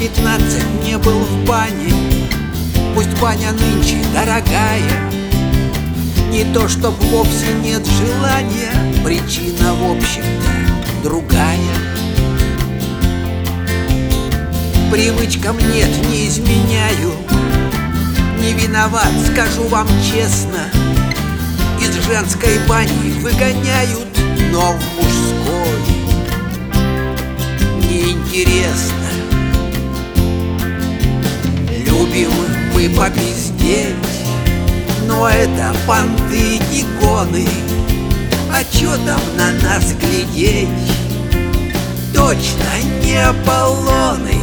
15 не был в бане. Пусть баня нынче дорогая, не то чтоб вовсе нет желания, причина в общем-то другая. Привычкам нет, не изменяю, не виноват, скажу вам честно. Из женской бани выгоняют, но в мужской неинтересно. Любим мы попиздеть, но это понты и гоны. А чё там на нас глядеть? Точно не Аполлоны.